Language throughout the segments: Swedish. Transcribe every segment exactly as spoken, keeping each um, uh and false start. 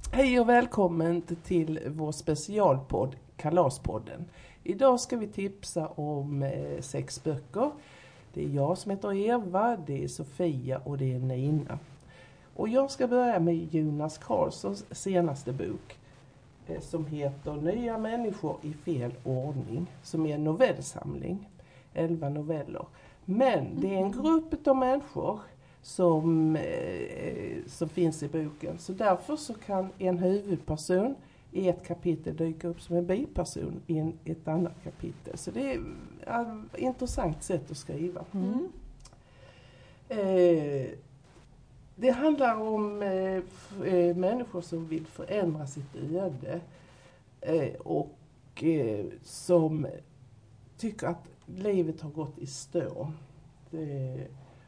Hej och välkommen till vår specialpodd Kalaspodden. Idag ska vi tipsa om eh, sex böcker. Det är jag som heter Eva, det är Sofia och det är Nina. Och jag ska börja med Jonas Karlssons senaste bok eh, som heter Nya människor i fel ordning, som är en novellsamling, elva noveller. Men det är en grupp av människor som, eh, som finns i boken. Så därför så kan en huvudperson i ett kapitel dyka upp som en biperson i en, ett annat kapitel. Så det är ett intressant sätt att skriva. Mm. Eh, det handlar om eh, f- eh, människor som vill förändra sitt öde eh, och eh, som tycker att livet har gått i stå. Det,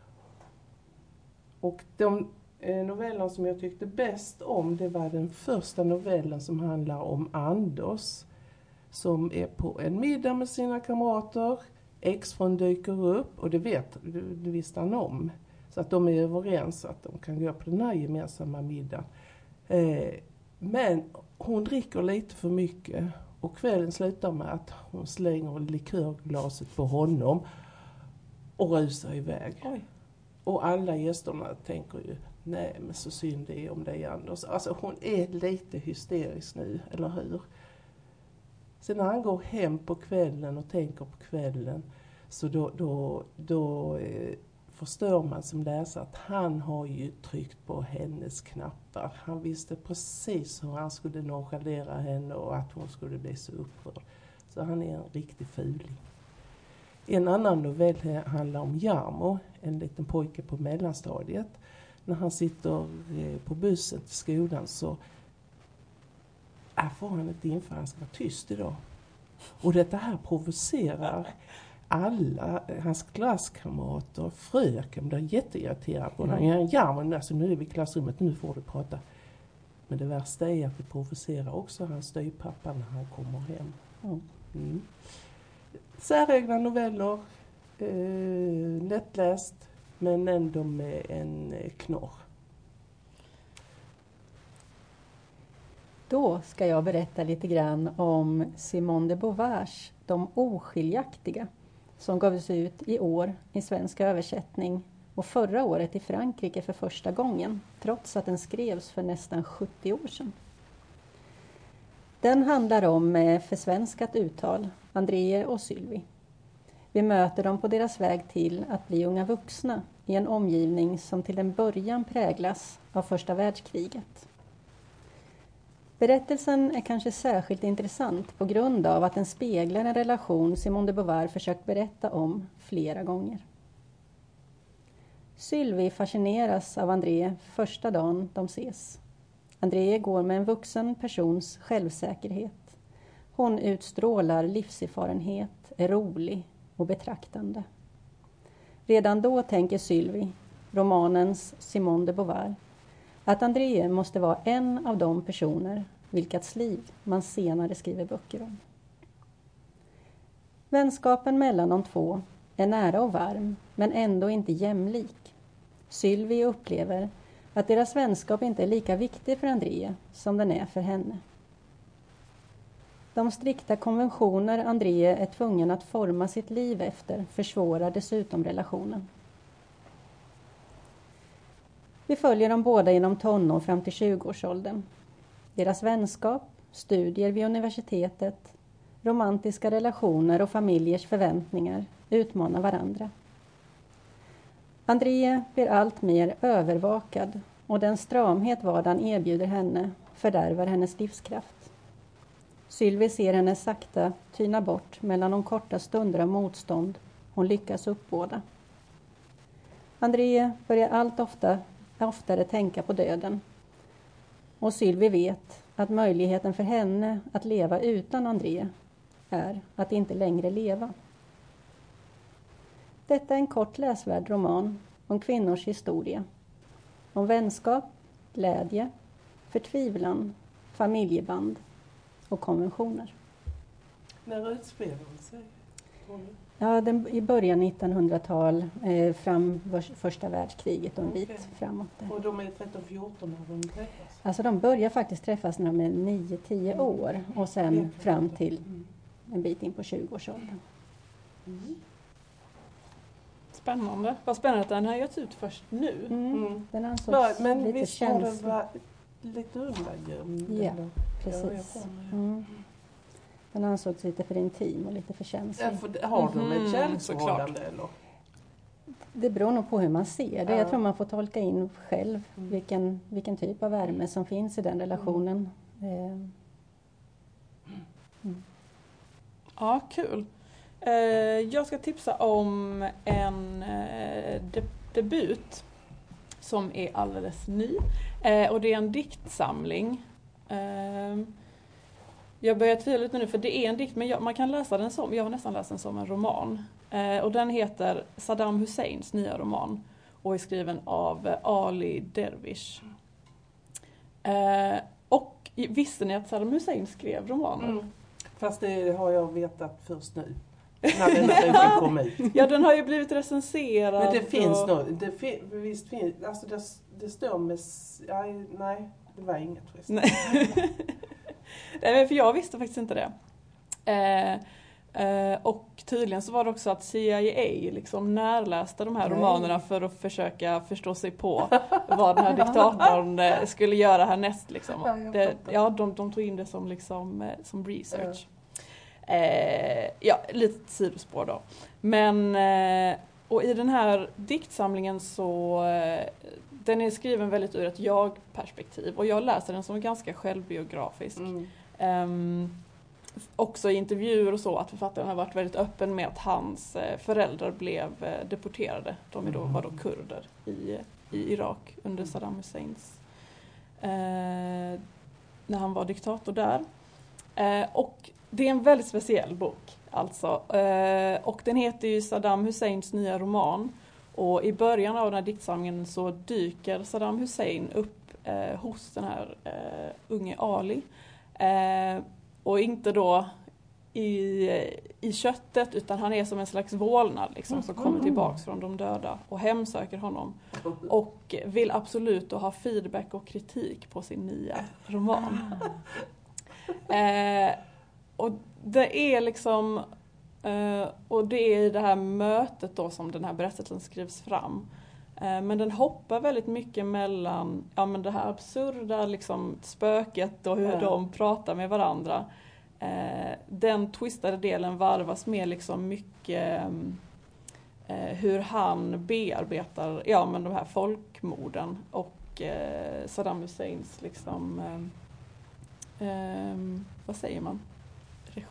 Och de eh, novellerna som jag tyckte bäst om, det var den första novellen som handlar om Anders. Som är på en middag med sina kamrater. Exfrun dyker upp och det vet du, du visste han om. Så att de är överens att de kan gå på den här gemensamma middagen. Eh, men hon dricker lite för mycket. Och kvällen slutar med att hon slänger likörglaset på honom. Och rusar iväg. Oj. Och alla gästerna tänker ju, nej men så synd det är om dig Anders. Alltså hon är lite hysterisk nu, eller hur? Sen när han går hem på kvällen och tänker på kvällen, så då, då, då eh, förstår man som läsare att han har ju tryckt på hennes knappar. Han visste precis hur han skulle nonchalera henne och att hon skulle bli så upprörd. Så han är en riktig fuling. En annan novell handlar om Jarmo, en liten pojke på mellanstadiet. När han sitter på bussen till skolan så äh, får han ett infall, han ska vara tyst idag. Och detta här provocerar alla hans klasskamrater. Fröken blir jätteirriterad på honom. Ja, Jarmo, alltså, nu är vi i klassrummet, nu får du prata. Men det värsta är att det provocerar också hans styvpappa när han kommer hem. Mm. Säregna noveller, eh, lättläst, men ändå med en eh, knorr. Då ska jag berätta lite grann om Simone de Beauvoirs De oskiljaktiga, som gavs ut i år i svensk översättning och förra året i Frankrike för första gången, trots att den skrevs för nästan sjuttio år sedan. Den handlar om, med försvenskat uttal, André och Sylvie. Vi möter dem på deras väg till att bli unga vuxna i en omgivning som till en början präglas av första världskriget. Berättelsen är kanske särskilt intressant på grund av att den speglar en relation Simone de Beauvoir försökt berätta om flera gånger. Sylvie fascineras av André första dagen de ses. André går med en vuxen persons självsäkerhet. Hon utstrålar livserfarenhet, är rolig och betraktande. Redan då tänker Sylvie, romanens Simone de Beauvoir, att André måste vara en av de personer vilkas liv man senare skriver böcker om. Vänskapen mellan de två är nära och varm, men ändå inte jämlik. Sylvie upplever att deras vänskap inte är lika viktig för André som den är för henne. De strikta konventioner André är tvungen att forma sitt liv efter försvårar dessutom relationen. Vi följer dem båda genom tonår fram till tjugoårsåldern. Deras vänskap, studier vid universitetet, romantiska relationer och familjers förväntningar utmanar varandra. André blir allt mer övervakad och den stramhet vardagen erbjuder henne fördärvar hennes livskraft. Sylvie ser henne sakta tyna bort mellan de korta stunder av motstånd hon lyckas uppbåda. André börjar allt ofta, oftare tänka på döden. Och Sylvie vet att möjligheten för henne att leva utan André är att inte längre leva. Detta är en kort läsvärd roman om kvinnors historia. Om vänskap, glädje, förtvivlan, familjeband och konventioner. När utspelar hon sig? Ja, den, i början nittonhundratal, eh, fram vars- första världskriget och en bit Okej. framåt där. Och de är tretton fjorton när de träffas? Alltså de börjar faktiskt träffas när de är nio tio år och sen fram till Mm. en bit in på tjugoårsåldern. Mm. Spännande. Vad spännande att den har getts ut först nu. Mm. Mm. Den ansågs Men, men lite visst var den känslig. var lite undangömd? Ja, eller? precis. Ja, jag får mig. Mm. Den ansågs lite för intim och lite för känslig. Ja, för har de Mhm, ett kärleksförhållande eller? Det beror nog på hur man ser det. Ja. Jag tror man får tolka in själv Mm. vilken, vilken typ av värme som finns i den relationen. Eh, Ja, kul. Eh, jag ska tipsa om en eh, de- debut som är alldeles ny. Eh, och det är en diktsamling. Eh, jag börjar tvivla lite nu för det är en dikt, men jag, man kan läsa den som, jag har nästan läst den som en roman. Eh, och den heter Saddam Husseins nya roman och är skriven av eh, Ali Dervish. Eh, och visste ni att Saddam Hussein skrev romaner? Mm. Fast det har jag vetat först nu. När den här boken kom ut. Ja, den har ju blivit recenserad. Men det finns och... nog, det fi, visst finns, alltså det, det står med, s- aj, nej det var inget förresten. Nej. Nej, men för jag visste faktiskt inte det. Eh, eh, och tydligen så var det också att C I A liksom närläste de här Nej. romanerna för att försöka förstå sig på vad den här diktatorn eh, skulle göra härnäst. Liksom. Ja, jag Det, fattar. ja, de, de tog in det som, liksom, eh, som research. Eh, ja, lite sidospår då. Men, eh, och i den här diktsamlingen så, eh, den är skriven väldigt ur ett jag-perspektiv. Och jag läser den som ganska självbiografisk. Mm. Ehm, också i intervjuer och så att författaren har varit väldigt öppen med att hans eh, föräldrar blev eh, deporterade. De är då, var då kurder i, i Irak under Saddam Husseins, eh, när han var diktator där. Eh, och det är en väldigt speciell bok alltså. Eh, och den heter ju Saddam Husseins nya roman. Och i början av den här diktsamlingen så dyker Saddam Hussein upp eh, hos den här eh, unge Ali. Eh, och inte då i, i köttet utan han är som en slags vålnad liksom, som kommer tillbaks från de döda och hemsöker honom. Och vill absolut då ha feedback och kritik på sin nya roman. Eh, och det är liksom eh, och det är i det här mötet då som den här berättelsen skrivs fram. Eh, men den hoppar väldigt mycket mellan ja, men det här absurda liksom, spöket och hur Ja. de pratar med varandra. Eh, den twistade delen varvas med liksom mycket eh, hur han bearbetar ja, men de här folkmorden och eh, Saddam Husseins liksom eh, Um, vad säger man? Regi-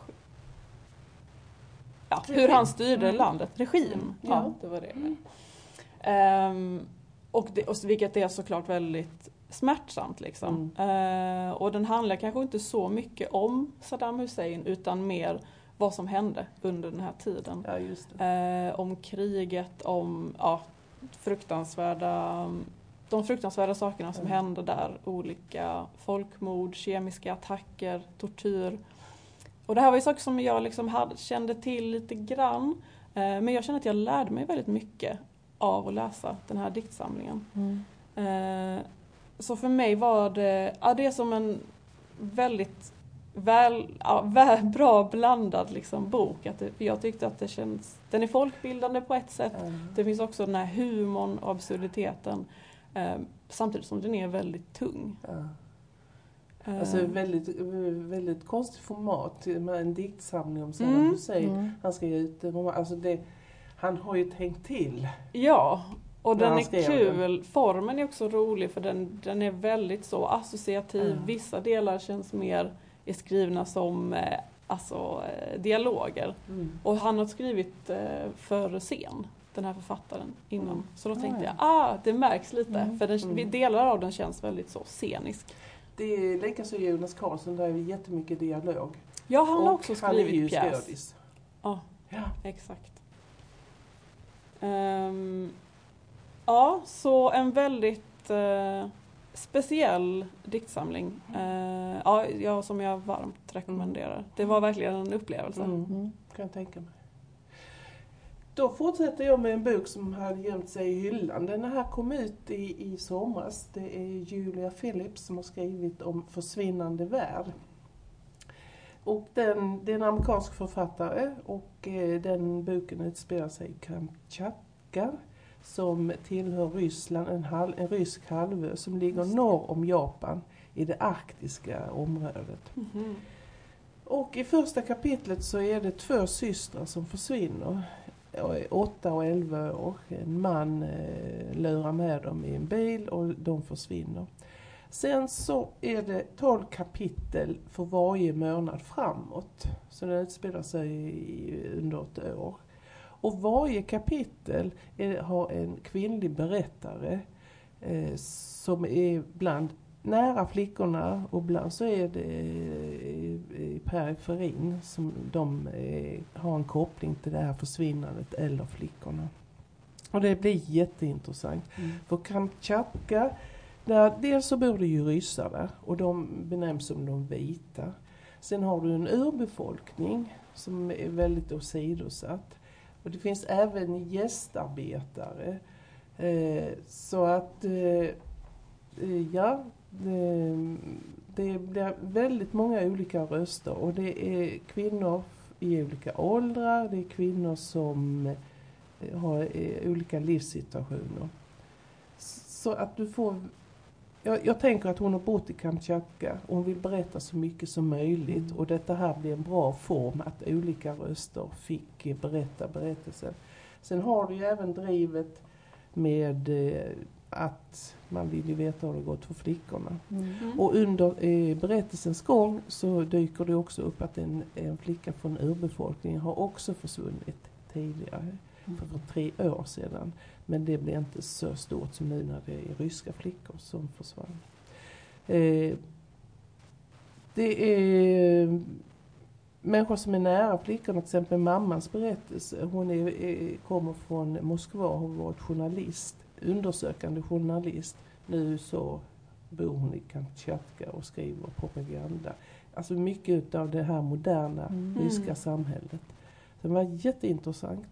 ja, hur han styrde Mm. landet. Regim. Mm. Ja, Ja. det var det. Um, och, det och vilket är såklart väldigt smärtsamt. Liksom. Uh, och den handlar kanske inte så mycket om Saddam Hussein utan mer vad som hände under den här tiden. Ja, just det. Uh, om kriget, om ja, fruktansvärda de fruktansvärda sakerna som Mm. hände där. Olika folkmord, kemiska attacker, tortyr. Och det här var ju saker som jag liksom hade, kände till lite grann. Eh, men jag kände att jag lärde mig väldigt mycket av att läsa den här diktsamlingen. mm. Eh, så för mig var det, ja, det är som en väldigt väl, ja, väl, bra blandad liksom, bok. Att det, jag tyckte att det känns, den är folkbildande på ett sätt. Ja. Det finns också den här humorn och absurditeten. Eh, samtidigt som den är väldigt tung. Ja. Eh, Alltså väldigt, väldigt konstigt format med en diktsamling om Saddam Mm. Hussein. Mm. Han ska ge ut en roman. Alltså det, han har ju tänkt till. ja, och När den han är skrev kul. Formen är också rolig för den, den är väldigt så associativ. Mm. Vissa delar känns mer är skrivna som eh, alltså, eh, dialoger. Mm. Och han har skrivit eh, för scen, den här författaren, innan. Mm. Så då Ah, tänkte ja. jag, ah, det märks lite. Mm. För den, Mm. delar av den känns väldigt så scenisk. Det är likaså Jonas Karlsson, där är jättemycket dialog. Ja, han har Och också han är ju skrivit pjäs. skådis. Ja. Ja. Exakt. Ehm, ja, så en väldigt eh, speciell diktsamling. Eh, ja, ja, som jag varmt rekommenderar. Det var verkligen en upplevelse. Mm. Mm. Kan jag tänka mig. då fortsätter jag med en bok som hade gömt sig i hyllan. Den här kom ut i, i somras. Det är Julia Phillips som har skrivit om Försvinnande värld. Och den, det är en amerikansk författare och eh, den boken utspelar sig i Kamchatka som tillhör Ryssland, en, halv, en rysk halvö som ligger norr om Japan i det arktiska området. Mm-hmm. Och i första kapitlet så är det två systrar som försvinner, åtta och elva år. En man eh, lurar med dem i en bil och de försvinner. Sen så är det tolv kapitel för varje månad framåt. Så det utspelar sig i, under ett år. Och varje kapitel är, har en kvinnlig berättare eh, som är bland nära flickorna och ibland så är det i, i periferin som de eh, har en koppling till det här försvinnandet eller flickorna. Och det blir jätteintressant. Mm. För Kamchatka, där dels så bor det ju ryssar där och de benämns som de vita. Sen har du en urbefolkning som är väldigt åsidosatt. Och det finns även gästarbetare. Eh, så att eh, ja, det, det blir väldigt många olika röster. Och det är kvinnor i olika åldrar. Det är kvinnor som har eh, olika livssituationer. Så att du får... Jag, jag tänker att hon har bott i Kamchatka och hon vill berätta så mycket som möjligt. Och detta här blir en bra form att olika röster fick berätta berättelsen. Sen har du ju även drivet med eh, att man vill ju veta hur det gått för flickorna. Mm. Och under eh, berättelsens gång så dyker det också upp att en, en flicka från urbefolkningen har också försvunnit tidigare. Mm. För, för tre år sedan. Men det blir inte så stort som nu när det är ryska flickor som försvann. Eh, det är människor som är nära flickorna, till exempel mammans berättelse. Hon är, är, kommer från Moskva och har varit journalist, undersökande journalist. Nu så bor hon i Kamchatka och skriver propaganda. Alltså mycket av det här moderna mm. ryska samhället. Det var jätteintressant.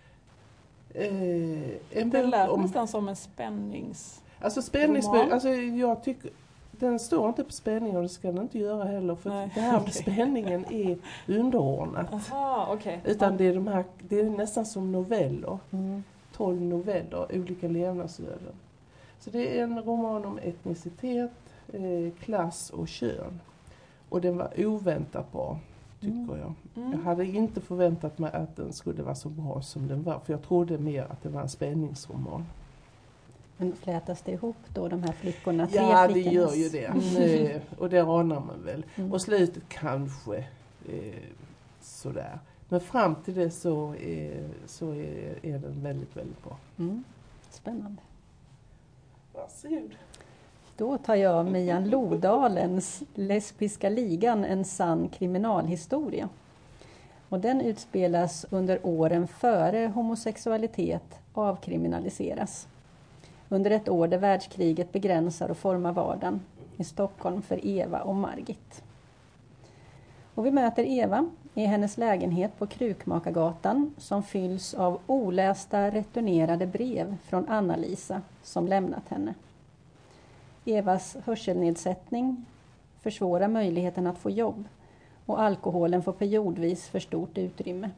Eh, en det lät om, nästan som en spännings... Alltså spänningsbok, alltså jag tycker... Den står inte på spänning och det ska den inte göra heller. För Nej, det här med okay. spänningen är underordnat. Aha, okay. Utan ja. det, är de här, det är nästan som noveller. Mm. tolv noveller, olika levnadsöden. Så det är en roman om etnicitet, eh, klass och kön. Och den var oväntat bra, tycker mm. jag. Mm. Jag hade inte förväntat mig att den skulle vara så bra som den var. För jag trodde mer att det var en spänningsroman. Men flätas det ihop då, de här flickorna? Tre ja, flickornas. Det gör ju det. Mm. Och det anar man väl. Mm. Och slutet kanske eh, sådär. Men fram till det så är, så är, är den väldigt, väldigt bra. Mm. Spännande. Varsågod. Då tar jag Mian Lodalens Lesbiska ligan, en sann kriminalhistoria. Och den utspelas under åren före homosexualitet avkriminaliseras. Under ett år där världskriget begränsar och formar vardagen i Stockholm för Eva och Margit. Och vi möter Eva i hennes lägenhet på Krukmakargatan som fylls av olästa returnerade brev från Anna-Lisa som lämnat henne. Evas hörselnedsättning försvårar möjligheten att få jobb och alkoholen får periodvis för stort utrymme.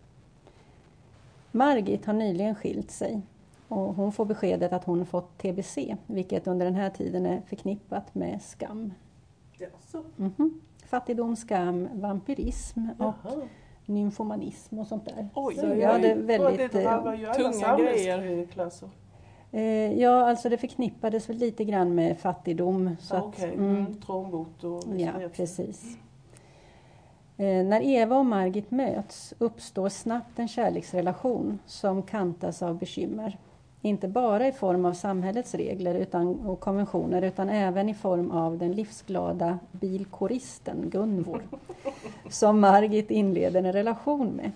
Margit har nyligen skilt sig. Och hon får beskedet att hon fått T B C, vilket under den här tiden är förknippat med skam. Jaså? Mm-hmm. Fattigdom, skam, vampyrism och Jaha. nymfomanism och sånt där. Oj, så oj, jag hade väldigt det var ju tunga grejer. Eh, ja, alltså det förknippades väl lite grann med fattigdom. Så ah, Okej, okay. mm. trångbot och... Ja, precis. Eh, när Eva och Margit möts uppstår snabbt en kärleksrelation som kantas av bekymmer. Inte bara i form av samhällets regler utan, och konventioner utan även i form av den livsglada bilkoristen Gunvor som Margit inleder en relation med.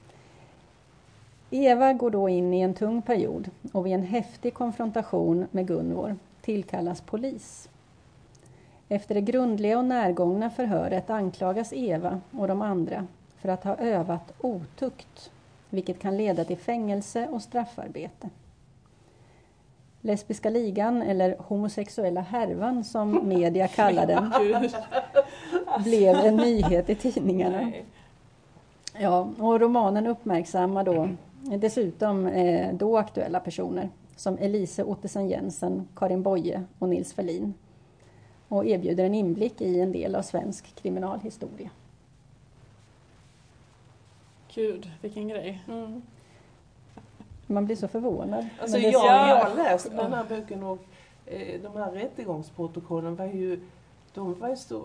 Eva går då in i en tung period och vid en häftig konfrontation med Gunvor tillkallas polis. Efter det grundliga och närgångna förhöret anklagas Eva och de andra för att ha övat otukt vilket kan leda till fängelse och straffarbete. Lesbiska ligan, eller homosexuella härvan som media kallar den, blev en nyhet i tidningarna. Nej. Ja, och romanen uppmärksammar då dessutom eh, då aktuella personer som Elise Ottesen Jensen, Karin Boye och Nils Ferlin, och erbjuder en inblick i en del av svensk kriminalhistoria. Gud, vilken grej. Mm. Man blir så förvånad. Alltså Men det- jag, Ja. jag har läst den här boken och eh, de här rättegångsprotokollen var ju, de var ju så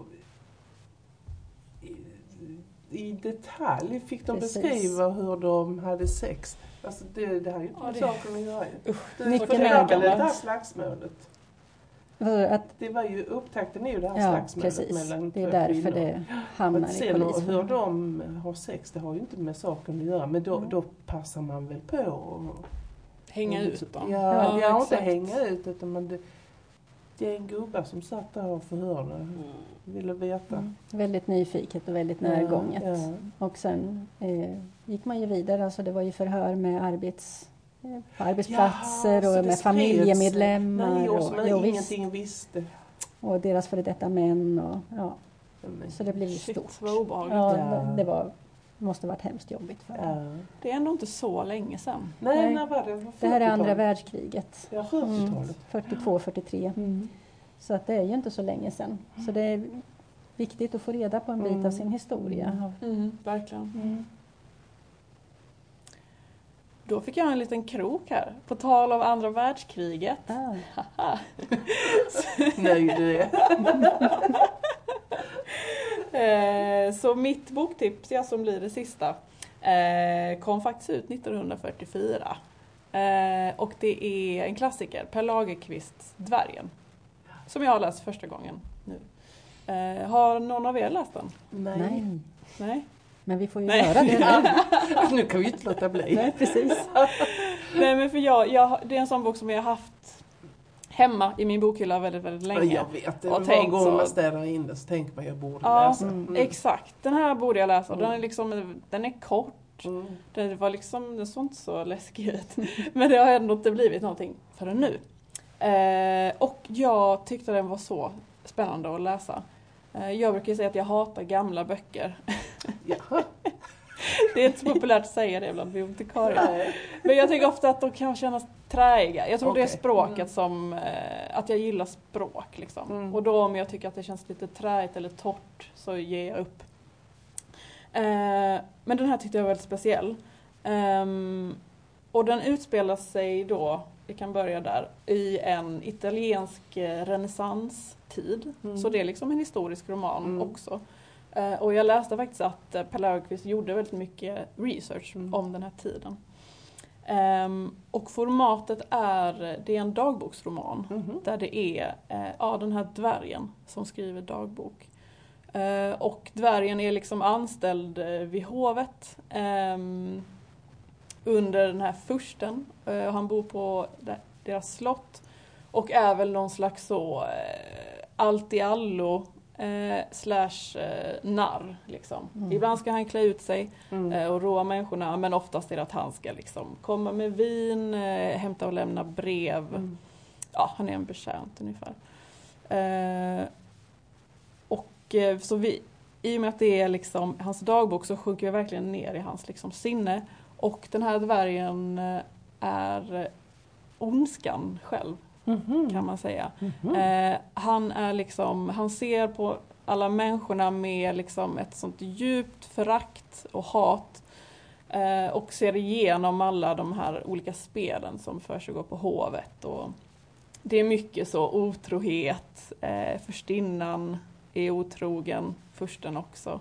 i, i detalj fick de Precis. beskriva hur de hade sex. Alltså det, det här är ju inte Ja, med det- saken att göra. ju. Det mycket det var väl närgånget. det här slagsmålet. För att, Det var ju, upptakten är ju det här ja, slagsmålet precis. mellan Det är två därför kvinnor. det hamnar Att i sen hur polisförhör. de har sex, det har ju inte med saken att göra. Men då, Mm. då passar man väl på. Och, Hänga ut dem. Ja, ja, Ja, inte exakt. hänga ut utan man, det, det är en gubbe som satt där och förhörde. Ville veta. Mm. Väldigt nyfiket och väldigt Ja, närgånget. ja. Och sen eh, gick man ju vidare, alltså det var ju förhör med arbets, eh, på arbetsplatser Ja, så och det med spreds. familjemedlemmar Nej, och och, som jo, visst, ingenting visste. och deras före detta män. Och, ja, Men, så det blev ju Shit, stort. vad obehagligt. Ja, Ja. det, det var, måste varit hemskt jobbigt för dem. ja. Det är ändå inte så länge sedan. Nej, Nej. när var det? Var Det här är andra fyrtiotalet? världskriget. Ja, Mm, fyrtiotalet. fyrtiotvå fyrtiotre. Mm. Så att det är ju inte så länge sedan. Så det är viktigt att få reda på en bit Mm. av sin historia. Mm, verkligen. Mm. Då fick jag en liten krok här. På tal om andra världskriget. Ah. Nöjd du är. Eh, så mitt boktips, ja, som blir det sista, eh, kom faktiskt ut nittonhundrafyrtiofyra. Eh, och det är en klassiker, Per Lagerkvists Dvärgen. Som jag har läst första gången nu. Eh, har någon av er läst den? Nej. Nej, Nej? men vi får ju Nej. göra det nu. Nu kan vi inte låta bli. Nej, precis. Nej, men för jag, jag, det är en sån bok som jag har haft hemma i min bokhylla väldigt, väldigt Ja, länge. jag vet. Det Och var tänkt gång så- man städar in det så tänker man jag borde Ja, läsa. mm. Exakt, den här borde jag läsa. Den är, Mm. liksom, den är kort. Mm. Den var liksom, den såg inte så läskig ut. Men det har ändå inte blivit någonting förrän nu. Eh, och jag tyckte den var så spännande att läsa. Eh, jag brukar säga att jag hatar gamla böcker. Jaha. Det är inte så populärt att säga det bland bibliotekarier. Nej. Men jag tycker ofta att de kan kännas träiga. Jag tror det är Okej. språket Mm. som, eh, att jag gillar språk liksom. Mm. Och då om jag tycker att det känns lite träigt eller torrt så ger jag upp. Eh, men den här tyckte jag var väldigt speciell. Ehm, och den utspelar sig då, vi kan börja där, i en italiensk eh, renässanstid. Mm. Så det är liksom en historisk roman Mm. också. Eh, och jag läste faktiskt att eh, Per Lagerkvist gjorde väldigt mycket research Mm. om den här tiden. Ehm, och formatet är, det är en dagboksroman. Mhm. Där det är eh, ja, den här dvärgen som skriver dagbok. Eh, och dvärgen är liksom anställd eh, vid hovet ehm, under den här fursten. Eh, han bor på där, deras slott. Och är väl någon slags så eh, allt i allo eh, slash eh, narr. Liksom. Mm. Ibland ska han klä ut sig Mm. eh, och roa människorna, men oftast är det att han ska liksom komma med vin, eh, hämta och lämna brev. Mm. Ja, han är en betjänt ungefär. Eh, och eh, så vi, i och med att det är liksom hans dagbok så sjunker vi verkligen ner i hans liksom sinne. Och den här dvärgen eh, är eh, ondskan själv, Mhm. kan man säga. Mhm. Eh, han är liksom, han ser på alla människorna med liksom ett sånt djupt förakt och hat. Eh, och ser igenom alla de här olika spelen som försiggår på hovet. Och det är mycket så otrohet, eh, förstinnan är otrogen, fursten också.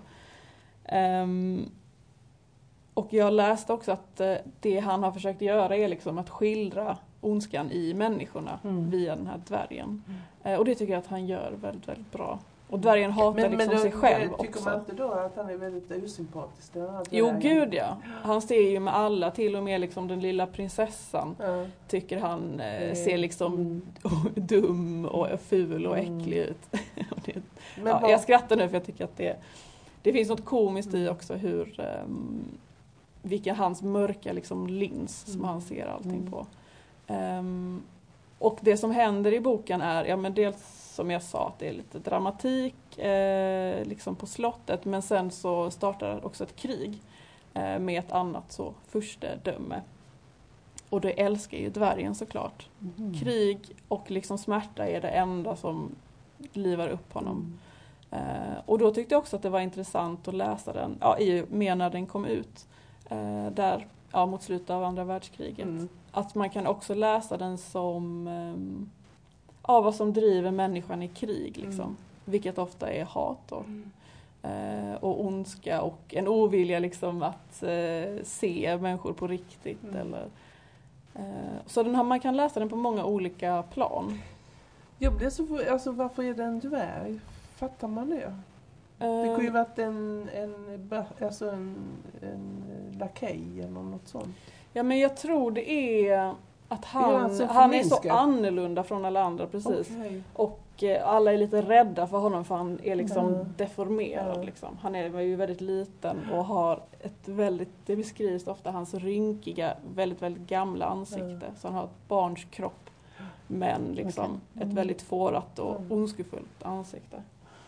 Ehm, och jag läste också att eh, det han har försökt göra är liksom att skildra ondskan i människorna Mm. via den här dvärgen. Eh, och det tycker jag att han gör väldigt, väldigt bra. Och dvärgen hatar Men, liksom men då, sig själv tycker också. man inte då att han är väldigt osympatisk? Den här Jo, dvärgen? gud ja. Han ser ju med alla, till och med liksom den lilla prinsessan Ja. tycker han eh, Mm. ser liksom Mm. dum och ful och Mm. äcklig ut. Och det, Men ja, vad- jag skrattar nu för jag tycker att det, det finns något komiskt i också hur, ehm, vilken hans mörka liksom lins som Mm. han ser allting Mm. på. Um, och det som händer i boken är, ja men dels som jag sa, att det är lite dramatik eh, liksom på slottet, men sen så startar också ett krig eh, med ett annat så furstedöme. Och det älskar ju dvärgen såklart. Mm. Krig och liksom smärta är det enda som livar upp honom. Mm. Eh, och då tyckte jag också att det var intressant att läsa den, ja, i, mer när den kom ut, eh, där, ja, mot slutet av andra världskriget. Mm. Att man kan också läsa den som, eh, ja, vad som driver människan i krig, liksom. Mm. Vilket ofta är hat då. Mm. Eh, och ondska och en ovilja liksom att eh, se människor på riktigt. Mm. Eller, eh, så den här, man kan läsa den på många olika plan. Jag blev så för, alltså varför är det en dvärg? Fattar man det? Det kunde ju Eh, varit en, en, ba- alltså en, en lakej eller något sånt. ja, men jag tror det är att han, Är han så han är så förminskad? annorlunda från alla andra, precis. Okej. Och eh, alla är lite rädda för honom för han är liksom Mm. deformerad. Ja. Liksom. Han är ju väldigt liten och har ett väldigt, det beskrivs ofta, hans rynkiga, väldigt, väldigt gamla ansikte. Mm. Så han har ett barns kropp, men liksom Okej. ett Mm. väldigt fårat och Mm. ondskefullt ansikte.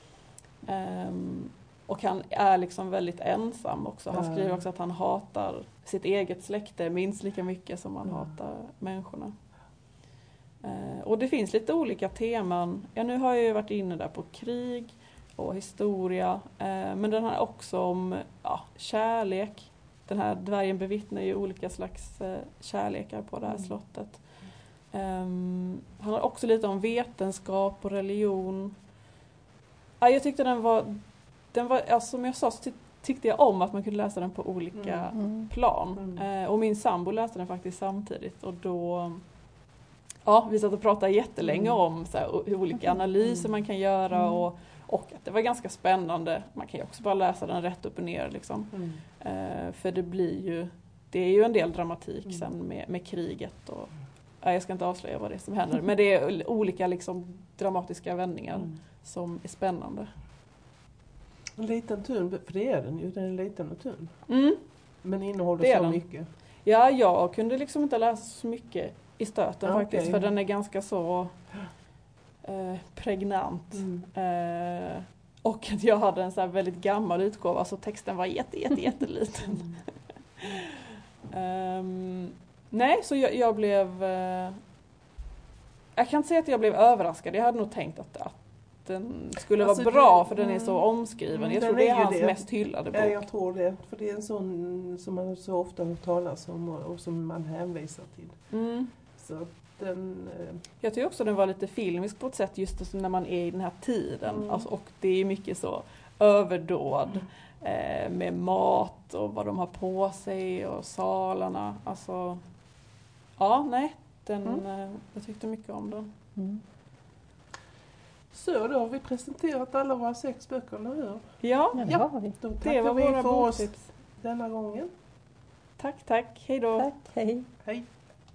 Ehm, och han är liksom väldigt ensam också. Han Mm. skriver också att han hatar sitt eget släkte minst lika mycket som han Mm. hatar människorna. Eh, och det finns lite olika teman. Ja, nu har jag ju varit inne där på krig och historia. Eh, men den har också om, ja, kärlek. Den här dvärgen bevittnar ju olika slags eh, kärlekar på det här Mm. slottet. Um, han har också lite om vetenskap och religion. Ja, jag tyckte den var, den var alltså, som jag sa så ty- tyckte jag om att man kunde läsa den på olika Mm. Mm. plan. Mm. Eh, och min sambo läste den faktiskt samtidigt. Och då, ja, vi satt och pratade jättelänge Mm. om så här, o- hur olika analyser man kan göra. Mm. Och, och att det var ganska spännande. Man kan ju också bara läsa den rätt upp och ner. Liksom. Mm. Eh, för det blir ju, det är ju en del dramatik Mm. sen med, med kriget. Och, ja, jag ska inte avslöja vad det är som händer. Men det är olika liksom, dramatiska vändningar Mm. som är spännande. En liten tunn, för det är den ju, den är liten och tunn. Mm. Men innehåller Det är så den. mycket. Ja, jag kunde liksom inte läsa så mycket i stöten Okej. faktiskt. För den är ganska så eh, pregnant. Mm. Eh, och att jag hade en så här väldigt gammal utgåva så texten var jätte, jätte, jätteliten. Ehm, nej, så jag, jag blev... eh, jag kan inte säga att jag blev överraskad. Jag hade nog tänkt att, att den skulle Alltså, vara bra det- för den är så mm. omskriven. Mm, Jag den tror det är är ju hans det. mest hyllade bok. Ja, jag tror det. För det är en sån som man så ofta hör talas om och, och som man hänvisar till. Mm. Så den... Eh, Jag tycker också den var lite filmisk på ett sätt just när man är i den här tiden. Mm. Alltså, och det är mycket så överdåd eh, med mat och vad de har på sig och salarna. Alltså, ja, nej. Den, Mm. eh, jag tyckte mycket om den. Mm. så då har vi presenterat alla våra sex böcker, eller hur? Ja, Ja, det Ja. har vi. Då det tackar var vi våra för oss boktips. denna gången. Tack, tack. Hej då. Tack, hej. Hej!